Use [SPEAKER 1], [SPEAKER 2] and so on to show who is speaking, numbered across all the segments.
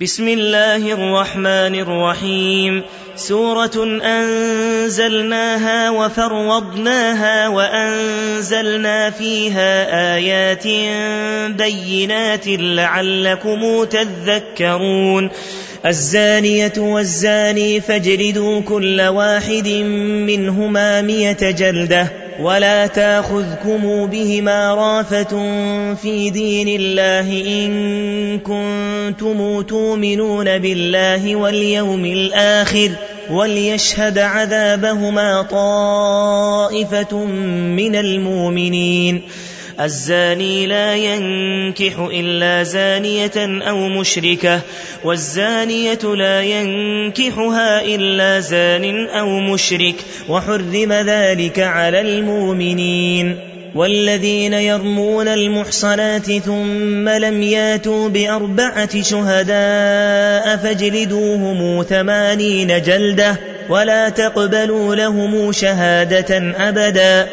[SPEAKER 1] بسم الله الرحمن الرحيم. سورة أنزلناها وفرضناها وأنزلنا فيها آيات بينات لعلكم تذكرون. الزانية والزاني فاجلدوا كل واحد منهما 100 جلدة ولا تاخذكم بهما رافة في دين الله إن كنتم تؤمنون بالله واليوم الآخر وليشهد عذابهما طائفة من المؤمنين. الزاني لا ينكح إلا زانية أو مشركة والزانية لا ينكحها إلا زان أو مشرك وحرم ذلك على المؤمنين. والذين يرمون المحصنات ثم لم ياتوا ب4 شهداء فاجلدوهم 80 جلدة ولا تقبلوا لهم شهادة أبدا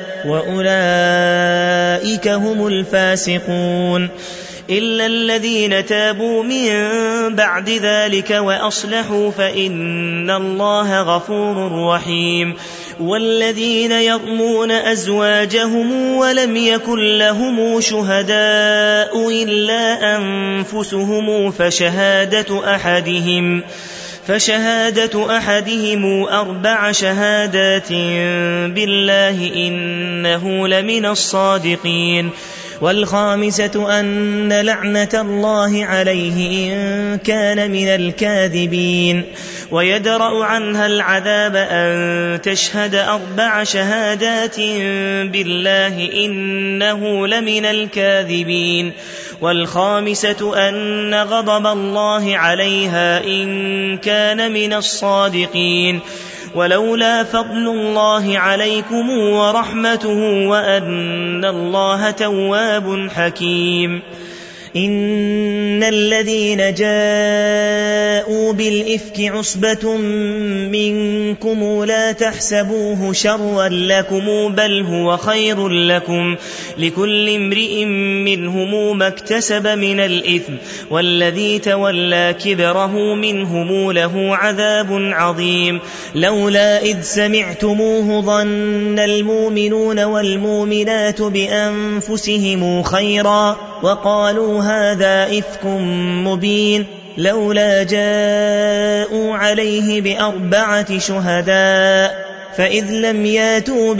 [SPEAKER 1] وأولئك هم الفاسقون إلا الذين تابوا من بعد ذلك وأصلحوا فإن الله غفور رحيم. والذين يرمون أزواجهم ولم يكن لهم شهداء إلا أنفسهم فشهادة أحدهم 4 شهادات بالله إنه لمن الصادقين. والخامسة أن لعنة الله عليه إن كان من الكاذبين. ويدرأ عنها العذاب أن تشهد 4 شهادات بالله إنه لمن الكاذبين. والخامسة أن غضب الله عليها إن كان من الصادقين. ولولا فضل الله عليكم ورحمته وأن الله تواب حكيم. إن الذين جاءوا بالإفك عصبة منكم لا تحسبوه شرا لكم بل هو خير لكم لكل امرئ منهم ما اكتسب من الإثم والذي تولى كبره منهم له عذاب عظيم. لولا إذ سمعتموه ظن المؤمنون والمؤمنات بأنفسهم خيرا وقالوا هذا إفك مبين. لولا جاءوا عليه ب4 شهداء فإذ لم ياتوا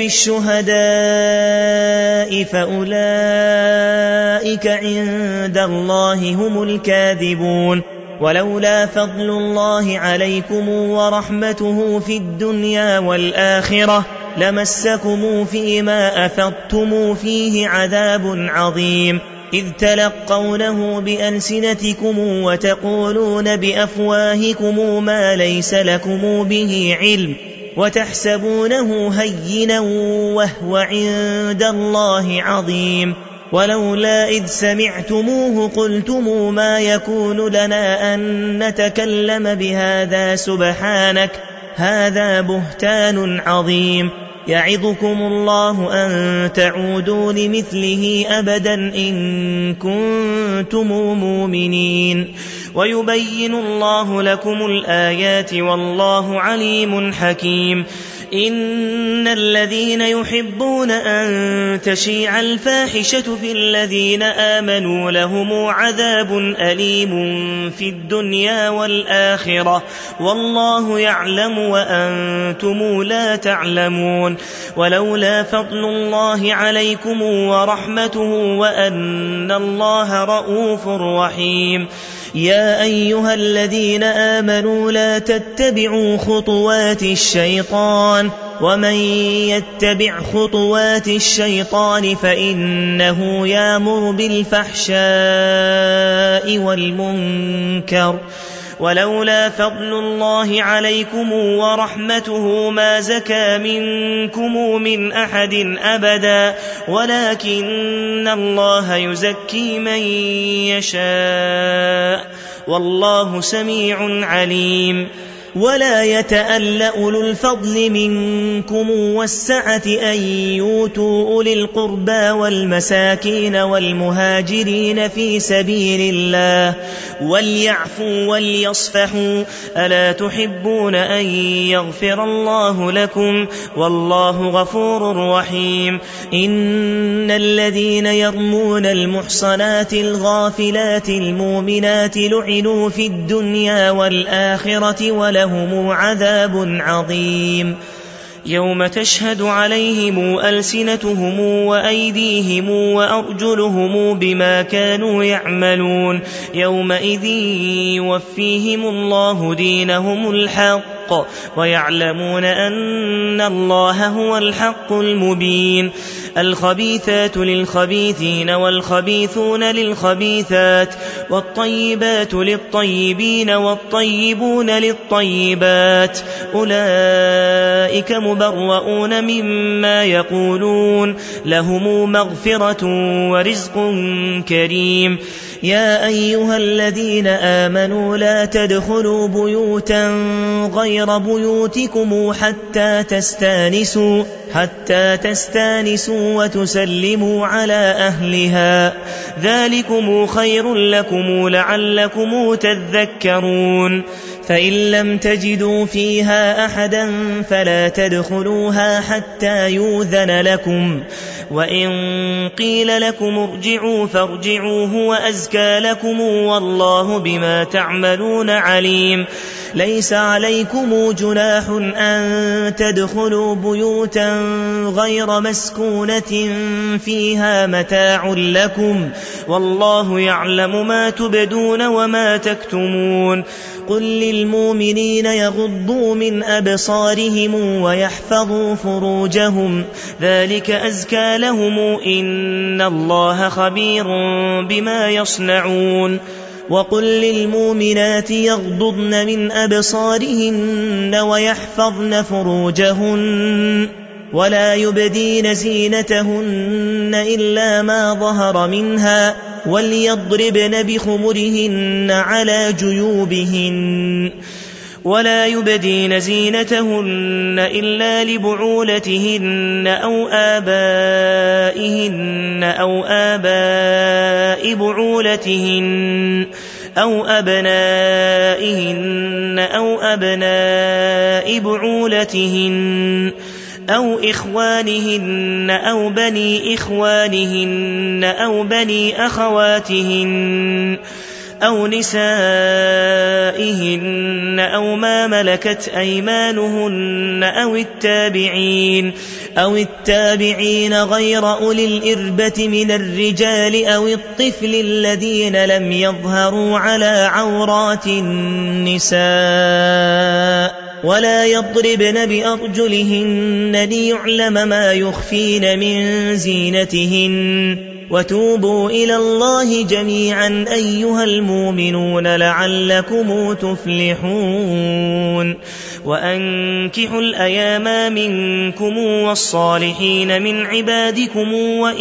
[SPEAKER 1] بالشهداء فأولئك عند الله هم الكاذبون. ولولا فضل الله عليكم ورحمته في الدنيا والآخرة لمسكم فيما أفضتم فيه عذاب عظيم إذ تلقونه بألسنتكم وتقولون بأفواهكم ما ليس لكم به علم وتحسبونه هينا وهو عند الله عظيم. ولولا إذ سمعتموه قلتم ما يكون لنا أن نتكلم بهذا سبحانك هذا بهتان عظيم. يعظكم الله أن تعودوا لمثله أبدا إن كنتم مؤمنين. ويبين الله لكم الآيات والله عليم حكيم. إن الذين يحبون أن تشيع الفاحشة في الذين آمنوا لهم عذاب أليم في الدنيا والآخرة والله يعلم وأنتم لا تعلمون. ولولا فضل الله عليكم ورحمته وأن الله رءوف رحيم. يا أيها الذين آمنوا لا تتبعوا خطوات الشيطان ومن يتبع خطوات الشيطان فإنه يأمر بالفحشاء والمنكر. ولولا فضل الله عليكم ورحمته ما زكى منكم من أحد أبدا ولكن الله يزكي من يشاء والله سميع عليم. ولا يتأل أولو الفضل منكم والسعة أن يؤتوا أولي القربى والمساكين والمهاجرين في سبيل الله وليعفوا وليصفحوا ألا تحبون أن يغفر الله لكم والله غفور رحيم إن الذين يرمون المحصنات الغافلات المؤمنات لعنوا في الدنيا والآخرة ولهم عذاب عظيم يوم تشهد عليهم ألسنتهم وأيديهم وأرجلهم بما كانوا يعملون يومئذ يوفيهم الله دينهم الحق ويعلمون أن الله هو الحق المبين الخبيثات للخبيثين والخبيثون للخبيثات والطيبات للطيبين والطيبون للطيبات أولئك مبرؤون مما يقولون لهم مغفرة ورزق كريم يا أيها الذين آمنوا لا تدخلوا بيوتا غير بيوتكم حتى تستانسوا وتسلموا على أهلها ذلكم خير لكم لعلكم تذكرون فإن لم تجدوا فيها أحدا فلا تدخلوها حتى يؤذن لكم وإن قيل لكم ارجعوا فارجعوا هو أزكى لكم والله بما تعملون عليم ليس عليكم جناح أن تدخلوا بيوتا غير مسكونة فيها متاع لكم والله يعلم ما تبدون وما تكتمون قل للمؤمنين يغضوا من أبصارهم ويحفظوا فروجهم ذلك أزكى لهم إن الله خبير بما يصنعون وقل للمؤمنات يغضضن من أبصارهن ويحفظن فروجهن ولا يبدين زينتهن إلا ما ظهر منها وليضربن بخمرهن على جيوبهن ولا يبدين زينتهن إلا لبعولتهن أو آباء بعولتهن أو أبنائهن أو أبناء بعولتهن أو إخوانهن أو بني إخوانهن أو بني أخواتهن أو نسائهن أو ما ملكت أيمانهن أو التابعين غير أولي الإربة من الرجال أو الطفل الذين لم يظهروا على عورات النساء ولا يضربن بأرجلهن ليعلم ما يخفين من زينتهن وتوبوا إلى الله جميعا أيها المؤمنون لعلكم تفلحون وأنكحوا الأيام منكم والصالحين من عبادكم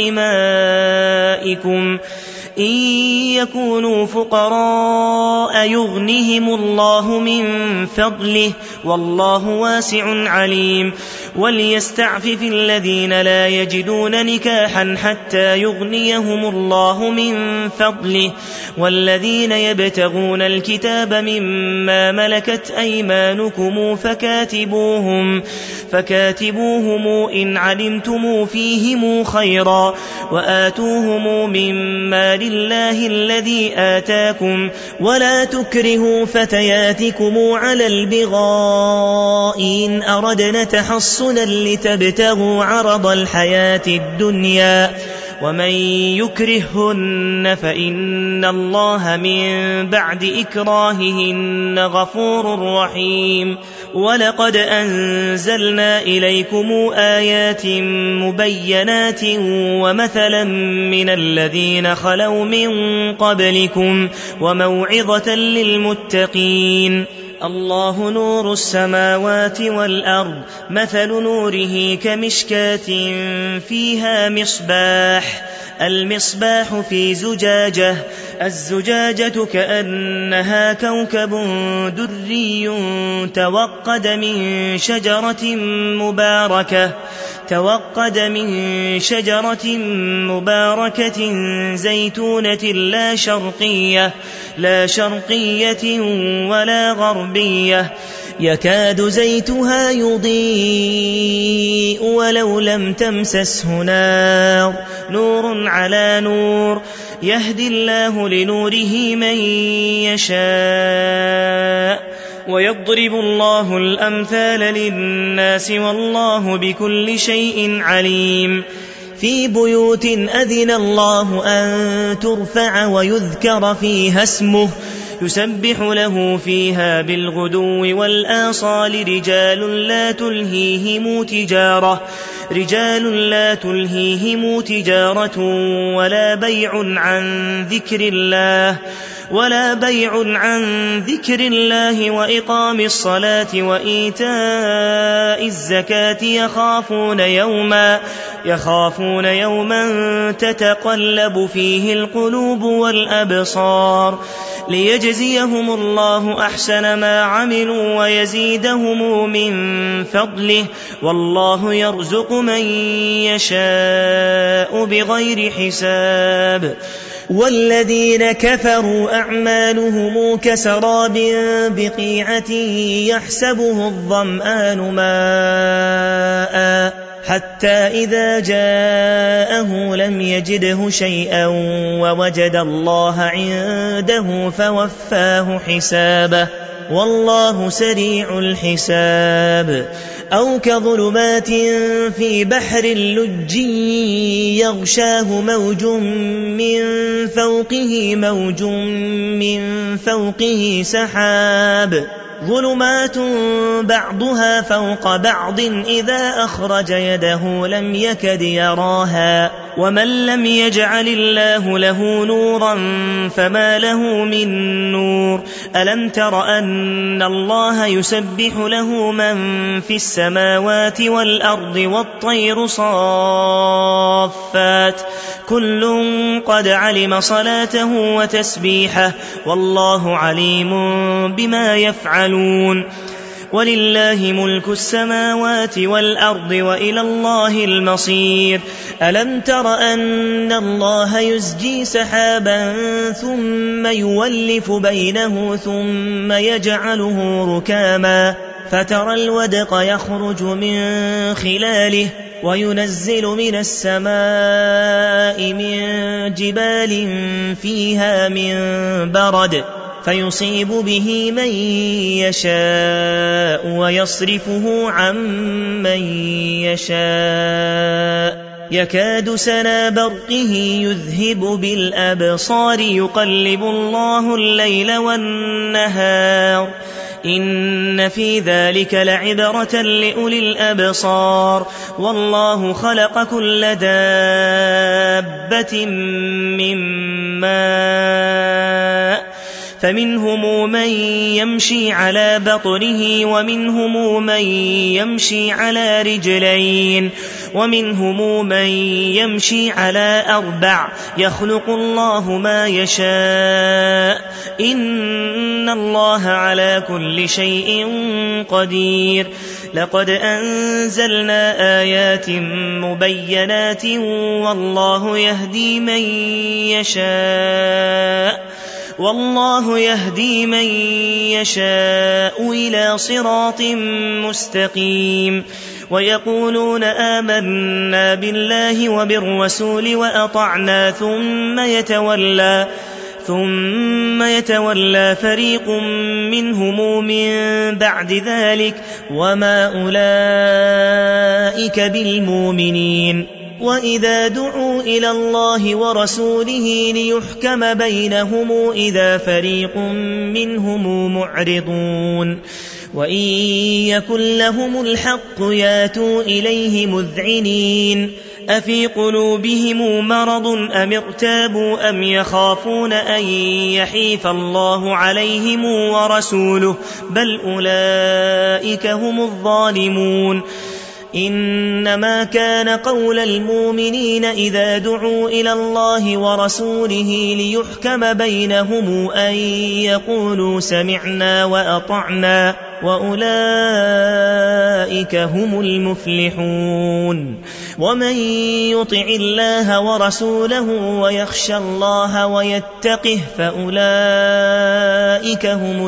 [SPEAKER 1] وإمائكم إن يكونوا فقراء يغنهم الله من فضله والله واسع عليم وليستعفف الذين لا يجدون نكاحا حتى يغنيهم الله من فضله والذين يبتغون الكتاب مما ملكت أيمانكم فكاتبوهم إن علمتم فيهم خيرا وآتوهم مما لله الذي آتاكم ولا تكرهوا فتياتكم على البغاء إن أردنا تحصنا لتبتغوا عرض الحياة الدنيا ومن يكرههن فإن الله من بعد إكراههن غفور رحيم ولقد أنزلنا إليكم آيات مبينات ومثلا من الذين خلوا من قبلكم وموعظة للمتقين الله نور السماوات والأرض مثل نوره كمشكاة فيها مصباح المصباح في زجاجة، الزجاجة كأنها كوكب دري توقد من شجرة مباركة زيتونة لا شرقية ولا غربية، يكاد زيتها يضيء ولو لم تمسسه نار، نور على نور، يهدي الله لنوره من يشاء، ويضرب الله الأمثال للناس والله بكل شيء عليم. في بيوت أذن الله أن ترفع ويذكر فيها اسمه يسبح له فيها بالغدو والآصال رجال لا تلهيهم تجارة ولا بيع عن ذكر الله وإقام الصلاة وإيتاء الزكاة يخافون يوما تتقلب فيه القلوب والأبصار، ليجزيهم الله أحسن ما عملوا ويزيدهم من فضله، والله يرزق من يشاء بغير حساب. والذين كفروا أعمالهم كسراب بقيعة يحسبه الظمآن ماء حتى إذا جاءه لم يجده شيئا ووجد الله عنده فوفاه حسابه، والله سريع الحساب. أو كظلمات في بحر لج يغشاه موج من فوقه سحاب، ظلمات بعضها فوق بعض إذا أخرج يده لم يكد يراها، ومن لم يجعل الله له نورا فما له من نور. ألم تر أن الله يسبح له من في السماوات والأرض والطير صافات كل قد علم صلاته وتسبيحه والله عليم بما يفعلون. ولله ملك السماوات والأرض وإلى الله المصير. ألم تر أن الله يزجي سحابا ثم يولف بينه ثم يجعله ركاما فترى الودق يخرج من خلاله وينزل من السماء من جبال فيها من برد فيصيب به من يشاء ويصرفه عن من يشاء يكاد سنا برقه يذهب بالأبصار يقلب الله الليل والنهار إن في ذلك لعبرة لأولي الأبصار. والله خلق كل دابة من ماء فمنهم من يمشي على بطنه ومنهم من يمشي على رجلين ومنهم من يمشي على 4 يخلق الله ما يشاء إن الله على كل شيء قدير. لقد أنزلنا آيات مبينات والله يهدي من يشاء إلى صراط مستقيم. ويقولون آمنا بالله وبالرسول وأطعنا ثم يتولى فريق منهم من بعد ذلك وما أولئك بالمؤمنين. وإذا دعوا إلى الله ورسوله ليحكم بينهم إذا فريق منهم معرضون وإن يكن لهم الحق ياتوا إليه مذعنين أفي قلوبهم مرض أم ارتابوا أم يخافون أن يحيف الله عليهم ورسوله بل أولئك هم الظالمون. إنما كان قول المؤمنين إذا دعوا إلى الله ورسوله ليحكم بينهم أن يقولوا سمعنا وأطعنا وأولئك هم المفلحون ومن يطع الله ورسوله ويخشى الله ويتقه فأولئك هم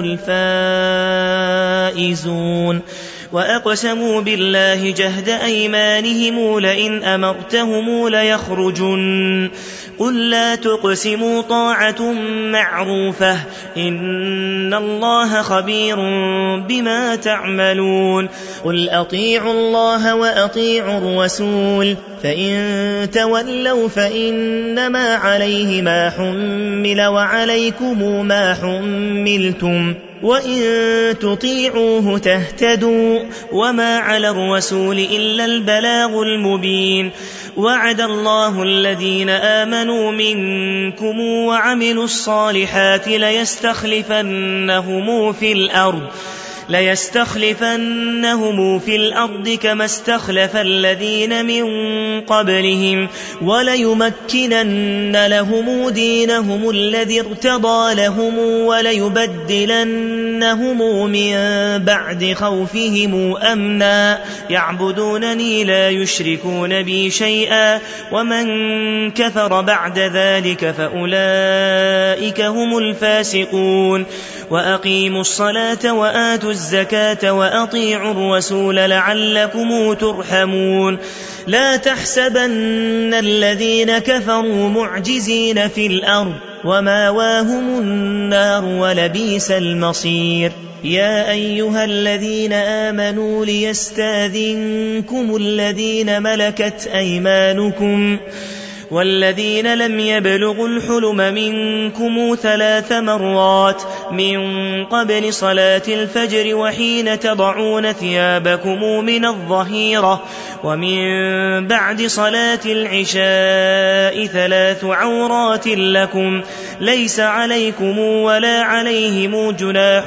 [SPEAKER 1] الفائزون وأقسموا بالله جهد أيمانهم لئن أمرتهم ليخرجن قل لا تقسموا طاعة معروفة إن الله خبير بما تعملون قل أطيعوا الله وأطيعوا الرسول فإن تولوا فإنما عليه ما حمل وعليكم ما حملتم وإن تطيعوه تهتدوا وما على الرسول إلا البلاغ المبين وعد الله الذين آمنوا منكم وعملوا الصالحات ليستخلفنهم في الأرض كما استخلف الذين من قبلهم وليمكنن لهم دينهم الذي ارتضى لهم وليبدلنهم من بعد خوفهم أمنا يعبدونني لا يشركون بي شيئا ومن كفر بعد ذلك فأولئك هم الفاسقون وأقيموا الصلاة وآتوا الزكاة وأطيعوا الرسول لعلكم ترحمون لا تحسبن الذين كفروا معجزين في الأرض وماواهم النار ولبئس المصير يا أيها الذين آمنوا ليستاذنكم الذين ملكت أيمانكم والذين لم يبلغوا الحلم منكم 3 مرات من قبل صلاة الفجر وحين تضعون ثيابكم من الظهيرة ومن بعد صلاة العشاء 3 عورات لكم ليس عليكم ولا عليهم جناح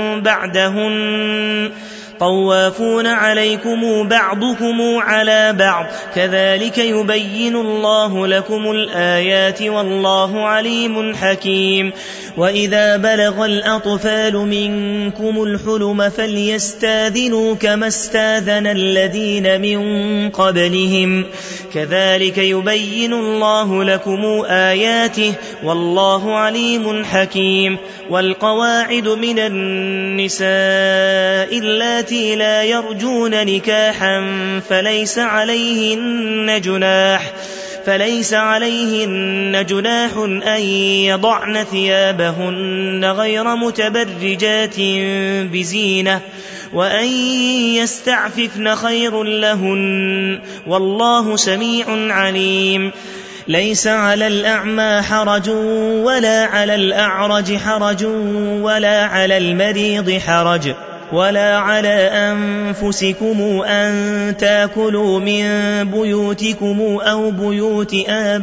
[SPEAKER 1] بعدهن طوافون عليكم بعضكم على بعض كذلك يبين الله لكم الآيات والله عليم حكيم وإذا بلغ الأطفال منكم الحلم فليستاذنوا كما استاذن الذين من قبلهم كذلك يبين الله لكم آياته والله عليم حكيم والقواعد من النساء اللاتي لا يرجون نكاحا فليس عليهن جناح أن يضعن ثيابهن غير متبرجات بزينة وأن يستعففن خير لهن والله سميع عليم ليس على الأعمى حرج ولا على الأعرج حرج ولا على المريض حرج ولا على أنفسكم أن تاكلوا من بيوتكم أو بيوت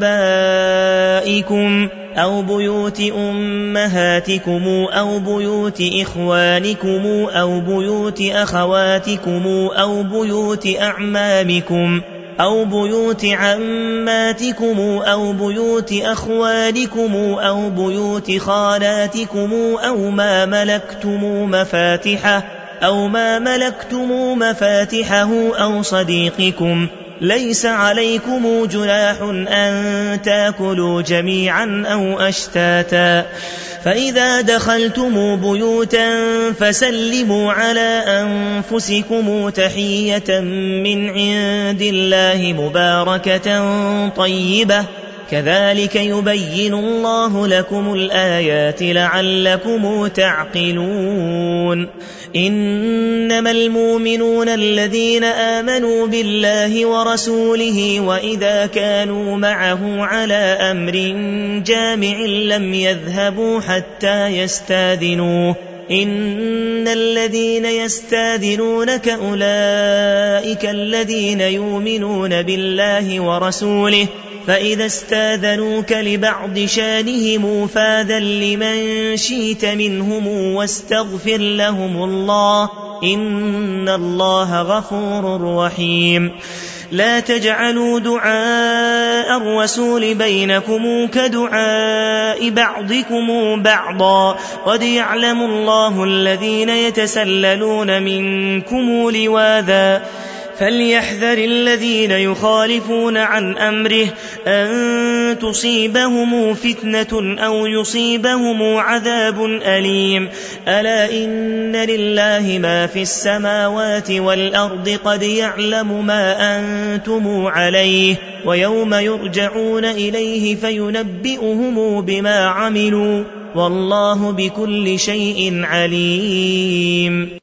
[SPEAKER 1] آبائكم أو بيوت أمهاتكم أو بيوت إخوانكم أو بيوت أخواتكم أو بيوت أعمامكم أو بيوت عماتكم أو بيوت أخوالكم أو بيوت خالاتكم أو ما ملكتم مفاتحه أو صديقكم ليس عليكم جناح أن تاكلوا جميعا أو أشتاتا فإذا دخلتم بيوتا فسلموا على أنفسكم تحية من عند الله مباركة طيبة كذلك يبين الله لكم الآيات لعلكم تعقلون إنما المؤمنون الذين آمنوا بالله ورسوله وإذا كانوا معه على أمر جامع لم يذهبوا حتى يستاذنوه إن الذين يستاذنونك أولئك الذين يؤمنون بالله ورسوله فإذا استاذنوك لبعض شانهم فاذن لمن شئت منهم واستغفر لهم الله إن الله غفور رحيم لا تجعلوا دعاء الرسول بينكم كدعاء بعضكم بعضا قد يعلم الله الذين يتسللون منكم لواذا فليحذر الذين يخالفون عن أمره أن تصيبهم فتنة أو يصيبهم عذاب أليم ألا إن لله ما في السماوات والأرض قد يعلم ما أنتم عليه ويوم يرجعون إليه فينبئهم بما عملوا والله بكل شيء عليم